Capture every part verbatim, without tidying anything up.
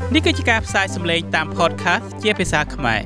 នេះគឺជាការផ្សាយសំឡេងតាម podcast ជាភាសាខ្មែរ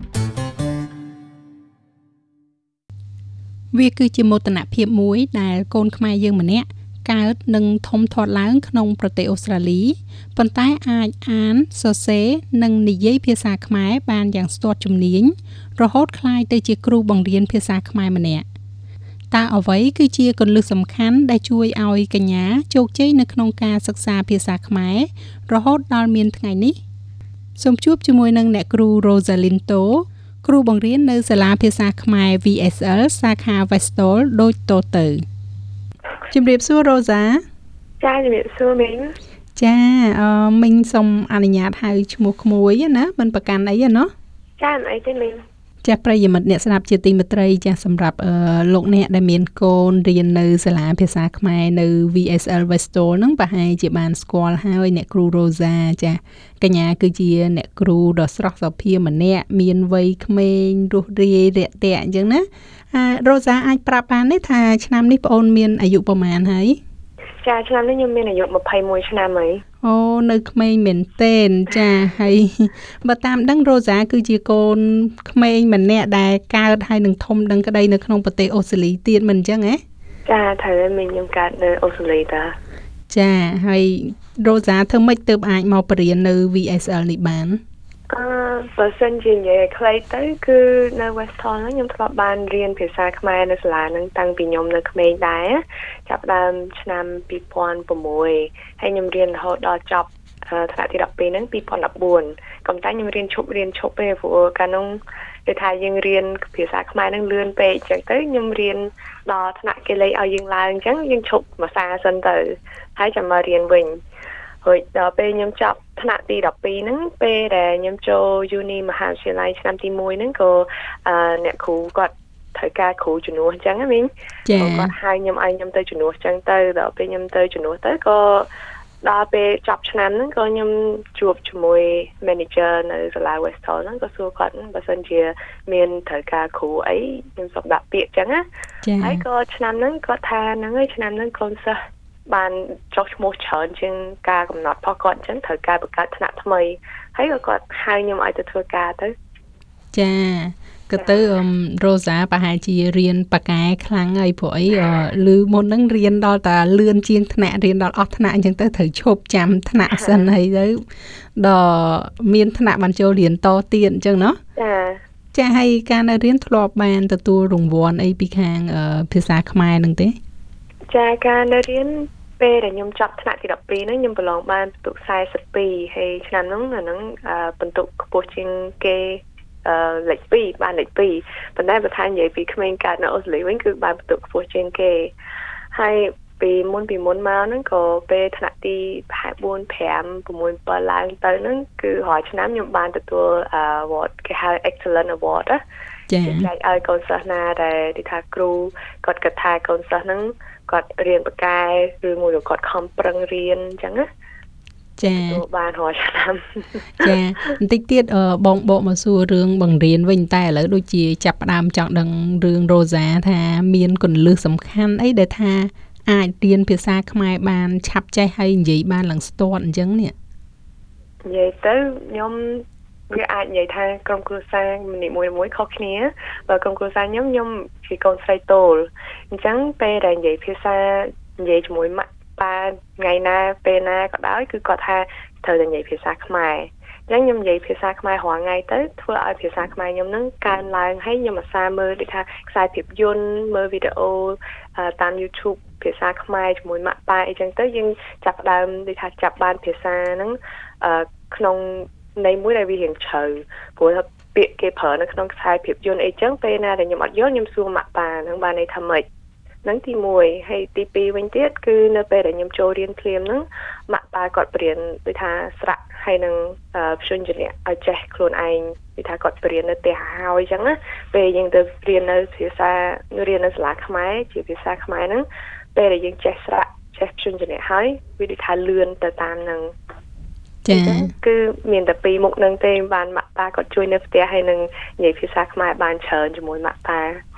វាគឺជាមោទនភាពមួយដែលកូនខ្មែរយើងម្នាក់កើតនិងធំធាត់ឡើងក្នុងប្រទេសអូស្ត្រាលីប៉ុន្តែអាចអានសរសេរនិងនិយាយភាសាខ្មែរបានយ៉ាងស្ទាត់ជំនាញរហូតក្លាយទៅជាគ្រូបង្រៀនភាសាខ្មែរម្នាក់តើអ្វីគឺជាគន្លឹះសំខាន់ដែលជួយឲ្យកញ្ញាជោគជ័យនៅក្នុងការសិក្សាភាសាខ្មែររហូតដល់មានថ្ងៃនេះសូមជួបជាមួយនឹងអ្នកគ្រូ Rosalind To គ្រូបង្រៀននៅសាលាភាសាខ្មែរ វី អេស អែល សាខា Westall ដូចតទៅជំរាបសួរ Rosa ចាជំរាបសួរមីងចាអឺមីងសូមអនុញ្ញាតហៅឈ្មោះក្មួយណាមិនប្រកាន់អីណាចាអីទេមីងចាស់ប្រិយមិត្តអ្នកស្ដាប់ជាទីមេត្រីចាស់សម្រាប់អឺលោកអ្នកដែលមានកូនរៀននៅសាលាភាសាខ្មែរនៅ វី អេស អែល Westall ហ្នឹងប្រហែលជាបានស្គាល់ហើយអ្នកគ្រូ Rosa ចាស់កញ្ញាគឺជាអ្នកគ្រូដ៏ស្រស់សោភាម្នាក់មានវ័យក្មេងរស់រាយរាក់ទាក់អញ្ចឹងណាអា Rosa អាចប្រាប់បានទេថាឆ្នាំនេះប្អូនមានអាយុប្រហែលហើយចាឆ្នាំនេះខ្ញុំមានអាយុម្ភៃមួយឆ្នាំហើយអូនៅក្មេងមែនទែនចាហើយបើតាមដឹង Rosa គឺជាកូនក្មេងម្នាក់ដែលកើតហើយនឹងធំដឹងក្តីនៅក្នុងប្រទេសអូស្ត្រាលីទៀតមិនអញ្ចឹងហ៎ចាត្រូវហើយមីងខ្ញុំកើតនៅអូស្ត្រាលីតាចាហើយ Rosa ធ្វើម៉េចទើបអាចមកបរៀននៅ វី អេស អែល នេះបានអឺបើសិនជានិយាយខ្លីទៅគឺនៅ Westall ហ្នឹងខ្ញុំធ្លាប់បានរៀនភាសាខ្មែរនៅសាលាហ្នឹងតាំងពីខ្ញុំនៅក្មេងដែរចាប់ដើមឆ្នាំពីរពាន់ប្រាំមួយហើយខ្ញុំរៀនរហូតដល់ចប់ថ្នាក់ទីដប់ពីរហ្នឹងពីរពាន់ដប់បួនក៏តែខ្ញុំរៀនឈប់រៀនឈប់ទេព្រោះកាលនោះគេថាយើងរៀនភាសាខ្មែរហ្នឹងលឿនពេកអញ្ចឹងទៅខ្ញុំរៀនដល់ថ្នាក់គេលេខឲ្យយើងឡើងអញ្ចឹងយើងឈប់មួយសាសិនទៅហើយចាំមករៀនវិញហើយដល់ពេលខ្ញុំចប់ថ្នាក់ទីដប់ពីរហ្នឹងពេលដែលខ្ញុំចូល Uni មហាវិទ្យាល័យឆ្នាំទីមួយហ្នឹងក៏អ្នកគ្រូគាត់ត្រូវការគ្រូជំនួសអញ្ចឹងណាមីងគាត់ហៅខ្ញុំឲ្យខ្ញុំទៅជំនួសអញ្ចឹងទៅដល់ពេលខ្ញុំទៅជំនួសទៅក៏ដល់ពេលចប់ឆ្នាំហ្នឹងក៏ខ្ញុំជួបជាមួយ manager នៅសាលា Westall ហ្នឹងក៏សួរគាត់បើសិនជាមានត្រូវការគ្រូអីខ្ញុំសុំដាក់ពាក្យអញ្ចឹងណាហើយក៏ឆ្នាំហ្នឹងគាត់ថាហ្នឹងហើយឆ្នាំហ្នឹងកូនសិស្សបានចុះឈ្មោះច្រើនជាងការកំណត់របស់គាត់អញ្ចឹងត្រូវការបង្កើតថ្នាក់ថ្មីហើយក៏គាត់ហៅខ្ញុំឲ្យទៅធ្វើការទៅចាក៏ទៅ Rosa ប្រហែលជារៀនប៉ាកែខ្លាំងហើយព្រោះអីឮមុនហ្នឹងរៀនដល់តែលឿនជាងថ្នាក់រៀនដល់អស់ថ្នាក់អញ្ចឹងទៅត្រូវឈប់ចាំថ្នាក់សិនហើយទៅដល់មានថ្នាក់បានចូលរៀនតទៀតអញ្ចឹងណាចាចាហើយការនៅរៀនធ្លាប់បានទទួលរង្វាន់អីពីខាងភាសាខ្មែរហ្នឹងទេចាការនៅរៀនពេលដែលខ្ញុំចប់ថ្នាក់ទីដប់ពីរហ្នឹងខ្ញុំប្រឡងបានពិន្ទុสี่สิบtwoហើយឆ្នាំហ្នឹងអាហ្នឹងពិន្ទុខ្ពស់ជាងគេអឺលេខtwoបានលេខtwoប៉ុន្តែបើថានិយាយពីក្មេងកើតនៅអូស្ត្រាលីវិញគឺបានពិន្ទុខ្ពស់ជាងគេហើយពីមុនពីមុនមកហ្នឹងក៏ពេលថ្នាក់ទីfour five six sevenឡើងទៅហ្នឹងគឺរាល់ឆ្នាំខ្ញុំបានទទួល award គេហៅ excellent award ណាចា៎ចែកឲ្យកូនសិស្សណាដែលទីថាគ្រូគាត់គិតថាកូនសិស្សហ្នឹងគាត់រៀនបកែឬមួយក៏គាត់ខំប្រឹងរៀនអញ្ចឹងណាចាទទួលបានរាល់ឆ្នាំចាបន្តិចទៀតបងបកមកសួររឿងបង្រៀនវិញតែឥឡូវដូចជាចាប់ផ្ដើមចង់ដឹងរឿង Rosa ថាមានគន្លឹះសំខាន់អីដែលថាអាចរៀនភាសាខ្មែរបានឆាប់ចេះហើយនិយាយបានឡើងស្ទាត់អញ្ចឹងនេះនិយាយទៅខ្ញុំវាអាចនិយាយថាក្រុមគ្រួសារម្នាក់មួយមួយខុសគ្នាបើក្រុមគ្រួសារខ្ញុំខ្ញុំជាកូនស្រីតូលអញ្ចឹងពេលដែលនិយាយភាសានិយាយជាមួយម៉ាក់ប៉ាថ្ងៃណាពេលណាក៏ដោយគឺគាត់ថាត្រូវតែនិយាយភាសាខ្មែរអញ្ចឹងខ្ញុំនិយាយភាសាខ្មែររាល់ថ្ងៃទៅធ្វើឲ្យភាសាខ្មែរខ្ញុំនឹងកើនឡើងហើយខ្ញុំអាសាមើលដូចថាខ្សែភាពយន្តមើលវីដេអូតាម YouTube ភាសាខ្មែរជាមួយម៉ាក់ប៉ាអីចឹងទៅយើងចាប់ផ្ដើមដូចថាចាប់បានភាសាហ្នឹងក្នុងនៃមួយដែលវារៀងជ្រៅព្រោះថាពាក្យគេប្រើនៅក្នុងខ្សែភាពយន្តអីចឹងពេលណាដែលខ្ញុំអត់យល់ខ្ញុំសួរម៉ាក់ប៉ាហ្នឹងបានន័យថាម៉េចហ្នឹងទីoneហើយទីtwoវិញទៀតគឺនៅពេលដែលខ្ញុំចូលរៀនភ្លាមហ្នឹងម៉ាក់ប៉ាគាត់បរៀនដូចថាស្រៈហើយនឹងព្យញ្ជនៈឲ្យចេះខ្លួនឯងដូចថាគាត់បរៀននៅផ្ទះហើយអញ្ចឹងណាពេលយើងទៅរៀននៅភាសារៀននៅសាលាខ្មែរជាភាសាខ្មែរហ្នឹងពេលដែលយើងចេះស្រៈចេះព្យញ្ជនៈហើយវាដូចថាលឿនទៅតាមហ្នឹងចាគឺមានតែពីរមុខនឹងទេបានម៉ាក់ប៉ាគាត់ជួយនៅផ្ទះហើយនឹងនិយាយភាសាខ្មែរបានច្រើនជាមួយម៉ាក់ប៉ា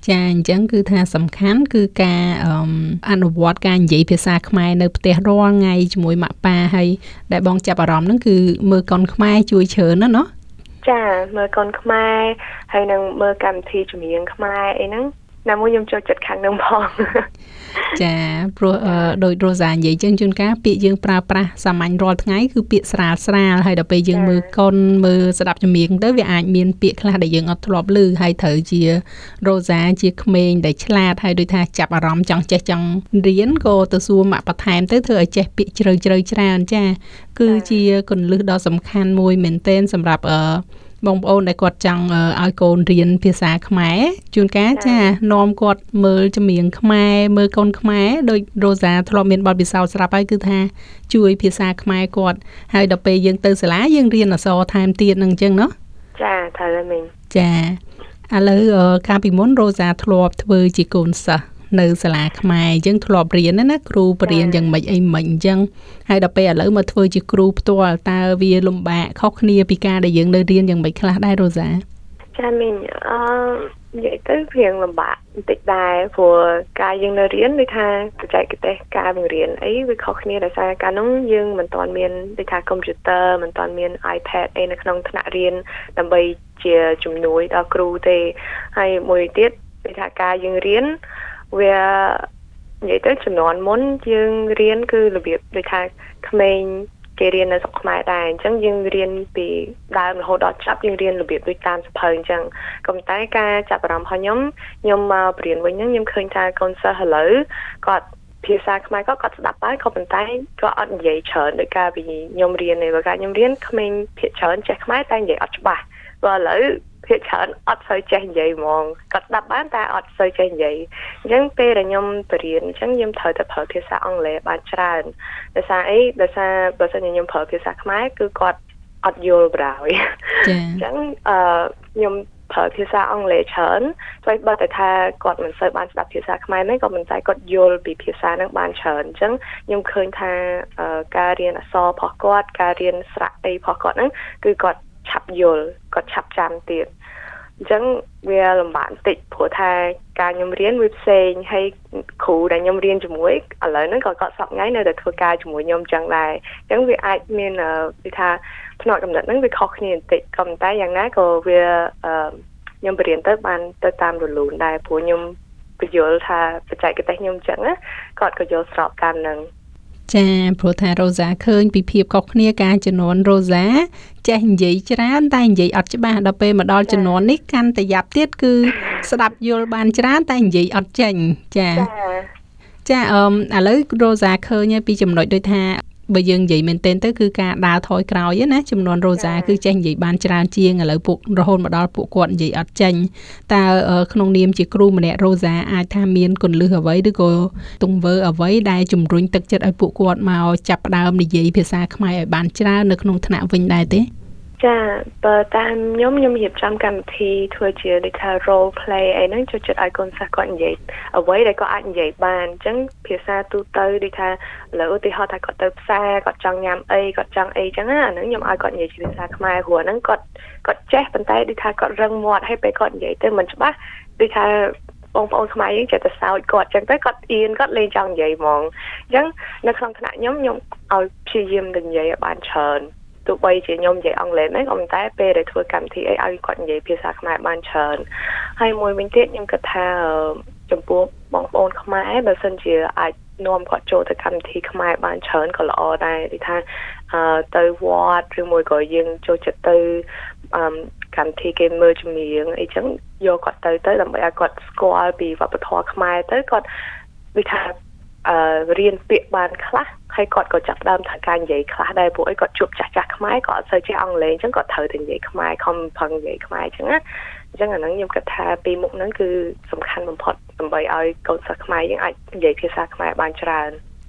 ចាអញ្ចឹងគឺថាសំខាន់គឺការអនុវត្តការនិយាយភាសាខ្មែរនៅផ្ទះរាល់ថ្ងៃជាមួយម៉ាក់ប៉ាហើយដែលបងចាប់អារម្មណ៍ហ្នឹងគឺមើលកុនខ្មែរជួយច្រើនណាស់เนาะចាមើលកុនខ្មែរហើយនឹងមើលកម្មវិធីចម្រៀងខ្មែរអីហ្នឹងណាមួយខ្ញុំចូលចិត្តខាងហ្នឹងផងចាព្រោះដោយរ៉ូសានិយាយចឹងជួនកាលពាក្យយើងប្រើប្រាស់សាមញ្ញរាល់ថ្ងៃគឺពាក្យស្រាលស្រាលហើយដល់ពេលយើងមើលកុនមើលស្ដាប់ចម្រៀងទៅវាអាចមានពាក្យខ្លះដែលយើងអត់ធ្លាប់ឮហើយត្រូវជារ៉ូសាជាក្មេងដែលឆ្លាតហើយដូចថាចាប់អារម្មណ៍ចង់ចេះចង់រៀនក៏ទៅសួរម៉ាក់បន្ថែមទៅធ្វើឲ្យចេះពាក្យជ្រៅជ្រៅច្រើនចាគឺជាគន្លឹះដ៏សំខាន់មួយមែនទែនសម្រាប់អឺបងប្អូនដែលគាត់ចង់ឲ្យកូនរៀនភាសាខ្មែរជួនកាលចានាំគាត់មើលចម្រៀងខ្មែរមើលកូនខ្មែរដោយរ៉ូសាធ្លាប់មានបទពិសោធន៍ស្រាប់ហើយគឺថាជួយភាសាខ្មែរគាត់ហើយដល់ពេលយើងទៅសាលាយើងរៀនអក្សរថែមទៀតនឹងអញ្ចឹងเนาะចាត្រូវហើយមីងចាឥឡូវកាលពីមុនរ៉ូសាធ្លាប់ធ្វើជាកូនសិស្សនៅសាលាខ្មែរអញ្ចឹងធ្លាប់រៀនណាគ្រូបរៀនយ៉ាងម៉េចអីមិនអញ្ចឹងហើយដល់ពេលឥឡូវមកធ្វើជាគ្រូផ្ទាល់តើវាលំបាកខុសគ្នាពីការដែលយើងនៅរៀនយ៉ាងម៉េចខ្លះដែររ៉ូសាចាមីងអឺនិយាយទៅវាលំបាកបន្តិចដែរព្រោះការយើងនៅរៀនដូចថាបច្ចេកទេសការបង្រៀនអីវាខុសគ្នាដោយសារកាលនោះយើងមិនទាន់មានដូចថាកុំព្យូទ័រមិនទាន់មាន iPad អីនៅក្នុងថ្នាក់រៀនដើម្បីជាជំនួយដល់គ្រូទេហើយមួយទៀតដូចថាការយើងរៀនវានិយាយទៅចំនួនមុនយើងរៀនគឺរបៀបដូចថាក្មេងគេរៀននៅស្រុកខ្មែរដែរអញ្ចឹងយើងរៀនពីដើមរហូតដល់ចប់យើងរៀនរបៀបដូចតាមសភៅអញ្ចឹងក៏ប៉ុន្តែការចាប់អារម្មណ៍របស់ខ្ញុំខ្ញុំមកបរៀនវិញហ្នឹងខ្ញុំឃើញថាកូនសិស្សឥឡូវគាត់ភាសាខ្មែរក៏គាត់ស្ដាប់ដែរក៏ប៉ុន្តែក៏អត់និយាយច្រើនដោយការពីខ្ញុំរៀនឯបើការខ្ញុំរៀនក្មេងភាគច្រើនចេះខ្មែរតែនិយាយអត់ច្បាស់ព្រោះឥឡូវភាគច្រើនអត់សូវចេះនិយាយហ្មងគាត់ស្ដាប់បានតែអត់សូវចេះនិយាយអញ្ចឹងពេលដែលខ្ញុំបរៀនអញ្ចឹងខ្ញុំត្រូវតែប្រើភាសាអង់គ្លេសបានច្រើនដោយសារអីដោយសារបើសិនជាខ្ញុំប្រើភាសាខ្មែរគឺគាត់អត់យល់បណ្ដោយចាអញ្ចឹងអឺខ្ញុំប្រើភាសាអង់គ្លេសច្រើនព្រោះបើតែថាគាត់មិនសូវបានស្ដាប់ភាសាខ្មែរទេក៏មិនតែគាត់យល់ពីភាសាហ្នឹងបានច្រើនអញ្ចឹងខ្ញុំឃើញថាការរៀនអក្សររបស់គាត់ការរៀនស្រៈអីរបស់គាត់ហ្នឹងគឺគាត់ឆាប់យល់គាត់ឆាប់ចាំទៀតអញ្ចឹងវាលំបាកបន្តិចព្រោះថាការខ្ញុំរៀនវាផ្សេងហើយគ្រូដែលខ្ញុំរៀនជាមួយឥឡូវហ្នឹងក៏គាត់សប្តាហ៍ថ្ងៃនៅតែធ្វើការជាមួយខ្ញុំអញ្ចឹងដែរអញ្ចឹងវាអាចមានគេថាផ្នែកកំណត់ហ្នឹងវាខុសគ្នាបន្តិចក៏ប៉ុន្តែយ៉ាងណាក៏វាខ្ញុំបរៀនទៅបានទៅតាមរលូនដែរព្រោះខ្ញុំបញ្យល់ថាបច្ចេកទេសខ្ញុំអញ្ចឹងណាគាត់ក៏យល់ស្របតាមនឹងចាព្រោះថារ៉ូសាឃើញពីភាពខុសគ្នាការជំនាន់រ៉ូសាចេះនិយាយច្រើនតែនិយាយអត់ច្បាស់ដល់ពេលមកដល់ជំនាន់នេះកាន់តែយ៉ាប់ទៀតគឺស្ដាប់យល់បានច្រើនតែនិយាយអត់ចេញចាចាអឺឥឡូវរ៉ូសាឃើញពីចំណុចដូចថាបើយើងនិយាយមែនទែនទៅគឺការដើរថយក្រោយណាចំនួនរ៉ូសាគឺចេះនិយាយបានច្រើនជាងឥឡូវពួករហូតមកដល់ពួកគាត់និយាយអត់ចេញតើក្នុងនាមជាគ្រូម្នាក់រ៉ូសាអាចថាមានគន្លឹះអ្វីឬក៏ទង្វើអ្វីដែលជំរុញទឹកចិត្តឲ្យពួកគាត់មកចាប់ផ្ដើមនិយាយភាសាខ្មែរឲ្យបានច្រើននៅក្នុងថ្នាក់វិញដែរទេចាបើតាមខ្ញុំខ្ញុំរៀបចំកម្មវិធីធ្វើជាដូចថា role play អីហ្នឹងចូលចិត្តឲ្យកូនសិស្សគាត់និយាយអ្វីដែលគាត់អាចនិយាយបានអញ្ចឹងភាសាទូទៅដូចថាឥឡូវឧទាហរណ៍ថាគាត់ទៅផ្សារគាត់ចង់ញ៉ាំអីគាត់ចង់អីអញ្ចឹងណាអាហ្នឹងខ្ញុំឲ្យគាត់និយាយជាភាសាខ្មែរព្រោះហ្នឹងគាត់គាត់ចេះប៉ុន្តែដូចថាគាត់រឹងមាត់ហើយពេលគាត់និយាយទៅមិនច្បាស់ដូចថាបងប្អូនខ្មែរយើងចេះតែសើចគាត់អញ្ចឹងទៅគាត់អៀនគាត់លេងចង់និយាយហ្មងអញ្ចឹងនៅក្នុងថ្នាក់ខ្ញុំខ្ញុំឲ្យព្យាយាមនិយាយឲ្យបានច្រើនទោះបីជាខ្ញុំនិយាយអង់គ្លេសហ្នឹងក៏ប៉ុន្តែពេលដែលធ្វើកម្មវិធីអីឲ្យគាត់និយាយភាសាខ្មែរបានច្រើនហើយមួយវិញទៀតខ្ញុំគិតថាចំពោះបងប្អូនខ្មែរបើសិនជាអាចនាំគាត់ចូលទៅកម្មវិធីខ្មែរបានច្រើនក៏ល្អដែរដូចថាទៅវត្តឬមួយក៏យើងចូលចិត្តទៅកម្មវិធីគេមើលចម្រៀងអីចឹងយកគាត់ទៅទៅដើម្បីឲ្យគាត់ស្គាល់ពីវប្បធម៌ខ្មែរទៅគាត់ដូចថាអឺរៀនពាក្យបានខ្លះហើយគាត់ក៏ចាប់ផ្ដើមថាការនិយាយខ្លះដែរពួកអីគាត់ជួបចាស់ចាស់ខ្មែរក៏អត់សូវចេះអង់គ្លេសអញ្ចឹងគាត់ត្រូវតែនិយាយខ្មែរខំប្រឹងនិយាយខ្មែរអញ្ចឹងណាអញ្ចឹងអាហ្នឹងខ្ញុំគិតថាពីមុខហ្នឹងគឺសំខាន់បំផុតដើម្បីឲ្យកូនសិស្សខ្មែរយើងអាចនិយាយភាសាខ្មែរបានច្រើន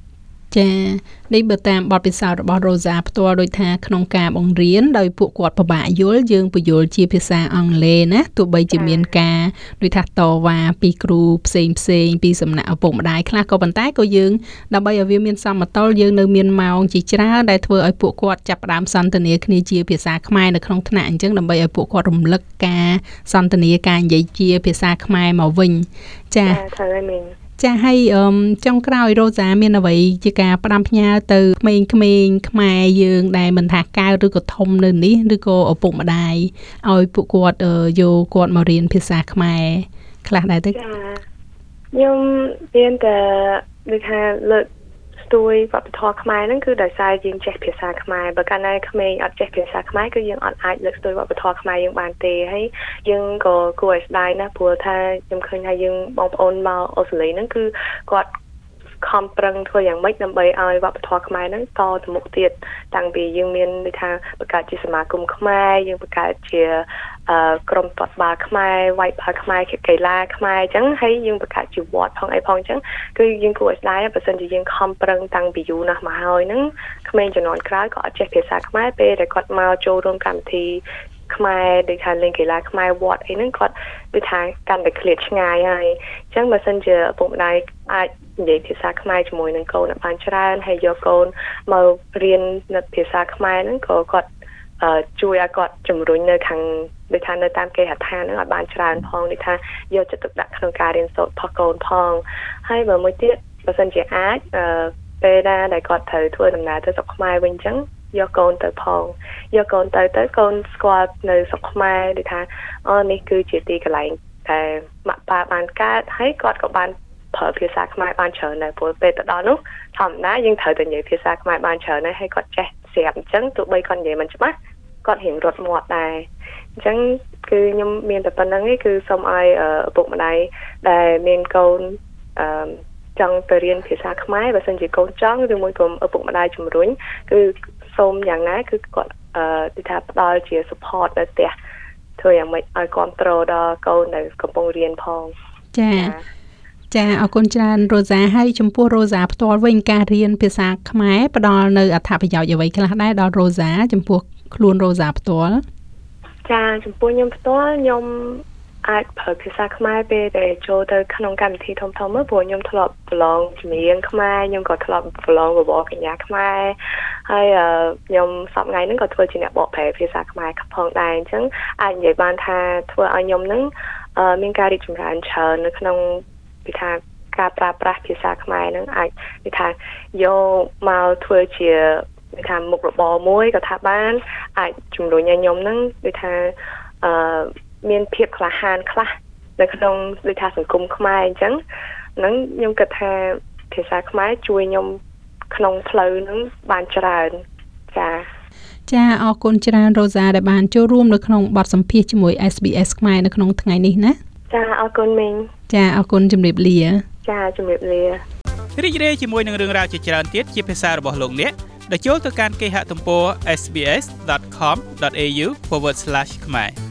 ចានេះបើតាមបទពិសោធន៍របស់ Rosa ផ្ទាល់ដូចថាក្នុងការបង្រៀនដោយពួកគាត់ពិបាកយល់យើងពន្យល់ជាភាសាអង់គ្លេសណាទោះបីជាមានការដូចថាតវ៉ាពីគ្រូផ្សេងផ្សេងពីសំណាក់ឪពុកម្ដាយខ្លះក៏ប៉ុន្តែក៏យើងដើម្បីឲ្យវាមានសមតុល្យយើងនៅមានម៉ោងជាច្រើនដែលធ្វើឲ្យពួកគាត់ចាប់ផ្ដើមសន្ទនាគ្នាជាភាសាខ្មែរនៅក្នុងថ្នាក់អញ្ចឹងដើម្បីឲ្យពួកគាត់រំលឹកការសន្ទនាការនិយាយជាភាសាខ្មែរមកវិញចាត្រូវហើយមីងចាហើយអឺចុងក្រោយ Rosa មានអ្វីជាការផ្ដាំផ្ញើទៅក្មេងៗខ្មែរយើងដែលមិនថាកៅឬក៏ធំនៅនេះឬក៏ឪពុកម្ដាយឲ្យពួកគាត់យកគាត់មករៀនភាសាខ្មែរខ្លះដែរទៅចាខ្ញុំមានតែដូចថាលើកស្ទួយវប្បធម៌ខ្មែរហ្នឹងគឺដោយសារយើងចេះភាសាខ្មែរបើកាលណាក្មេងអត់ចេះភាសាខ្មែរគឺយើងអត់អាចលើកស្ទួយវប្បធម៌ខ្មែរយើងបានទេហើយយើងក៏គួរឲ្យស្ដាយណាស់ព្រោះថាខ្ញុំឃើញថាយើងបងប្អូនមកអូស្ត្រាលីហ្នឹងគឺគាត់ខំប្រឹងធ្វើយ៉ាងម៉េចដើម្បីឲ្យវប្បធម៌ខ្មែរហ្នឹងតទៅមុខទៀតតាំងពីយើងមានដូចថាបង្កើតជាសមាគមខ្មែរយើងបង្កើតជាអឺក្រុមទាត់បាល់ខ្មែរវាយបាល់ខ្មែរកីឡាខ្មែរអញ្ចឹងហើយយើងបង្កើតជាវត្តផងអីផងអញ្ចឹងគឺយើងគួរឲ្យស្ដាយបើសិនជាយើងខំប្រឹងតាំងពីយូរណាស់មកហើយហ្នឹងក្មេងជំនាន់ក្រោយក៏អត់ចេះភាសាខ្មែរពេលដែលគាត់មកចូលរួមកម្មវិធីខ្មែរដូចថាលេងកីឡាខ្មែរវត្តអីហ្នឹងគាត់ដូចថាកាន់តែឃ្លាតឆ្ងាយហើយអញ្ចឹងបើសិនជាឪពុកម្ដាយអាចនិយាយភាសាខ្មែរជាមួយនឹងកូនបានច្រើនហើយយកកូនមករៀននៅភាសាខ្មែរហ្នឹងក៏គាត់ជួយឲ្យគាត់ជំរុញនៅខាងដូចថានៅតាមគេហដ្ឋានហ្នឹងឲ្យបានច្រើនផងដូចថាយកចិត្តទុកដាក់ក្នុងការរៀនសូត្រផងកូនផងហើយបើមួយទៀតបើសិនជាអាចពេលណាដែលគាត់ត្រូវធ្វើដំណើរទៅស្រុកខ្មែរវិញអញ្ចឹងយកកូនទៅផងយកកូនទៅទៅកូនស្គាល់នៅស្រុកខ្មែរដូចថាអូនេះគឺជាទីកន្លែងដែលម៉ាក់ប៉ាបានកើតហើយគាត់ក៏បានប្រើភាសាខ្មែរបានច្រើនដែរព្រោះពេលទៅដល់នោះធម្មតាយើងត្រូវតែនិយាយភាសាខ្មែរបានច្រើនដែរហើយគាត់ចេះស្រាប់អញ្ចឹងទោះបីគាត់និយាយមិនច្បាស់គាត់រៀងរត់មាត់ដែរអញ្ចឹងគឺខ្ញុំមានតែប៉ុណ្្នឹងឯងគឺសូមឲ្យឪពុកម្ដាយដែលមានកូនអឺចង់ទៅរៀនភាសាខ្មែរបើសិនជាកូនចង់ឬមួយក៏ឪពុកម្ដាយជំរុញគឺសូមយ៉ាងណាគឺគាត់អឺទីថាផ្ដល់ជា support នៅផ្ទះធ្វើយ៉ាងម៉េចឲ្យគ្រប់គ្រងដល់កូនដែលកំពុងរៀនផងចាចាអរគុណច្រើន Rosa ហើយចំពោះ Rosa ផ្ទាល់វិញការរៀនភាសាខ្មែរផ្ដល់នៅអត្ថប្រយោជន៍អ្វីខ្លះដែរដល់ Rosa ចំពោះខ្លួន Rosa ផ្ទាល់ចាចំពោះខ្ញុំផ្ទាល់ខ្ញុំអាចប្រើភាសាខ្មែរពេលដែលចូលទៅក្នុងកម្មវិធីធំៗមើលព្រោះខ្ញុំធ្លាប់ប្រឡងចម្រៀងខ្មែរខ្ញុំក៏ធ្លាប់ប្រឡងបបរកញ្ញាខ្មែរហើយខ្ញុំសប្តាហ៍ហ្នឹងក៏ធ្វើជាអ្នកបកប្រែភាសាខ្មែរផងដែរអញ្ចឹងអាចនិយាយបានថាធ្វើឲ្យខ្ញុំហ្នឹងមានការរីកចម្រើនច្រើននៅក្នុងពីថាការប្រើប្រាស់ភាសាខ្មែរហ្នឹងអាចពីថាយកមកធ្វើជាពីថាមុខរបរមួយក៏ថាបានអាចជំរុញឲ្យខ្ញុំហ្នឹងដូចថាអឺមានភាពក្លាហានខ្លះនៅក្នុងដូចថាសង្គមខ្មែរអញ្ចឹងហ្នឹងខ្ញុំគិតថាភាសាខ្មែរជួយខ្ញុំក្នុងផ្លូវហ្នឹងបានច្រើនចាចាអរគុណច្រើន Rosa ដែលបានចូលរួមនៅក្នុងបទសម្ភាសន៍ជាមួយ เอส บี เอส ខ្មែរនៅក្នុងថ្ងៃនេះណាចាអរគុណមីងចាអរគុណជំរាបលាចាជំរាបលារីករាយជាមួយនឹងរឿងរ៉ាវជាច្រើនទៀតជាភាសារបស់លោកអ្នកដែលចូលទៅកាន់គេហទំព័រ ét bê ét chấm com chấm a u forward slash ខ្មែរ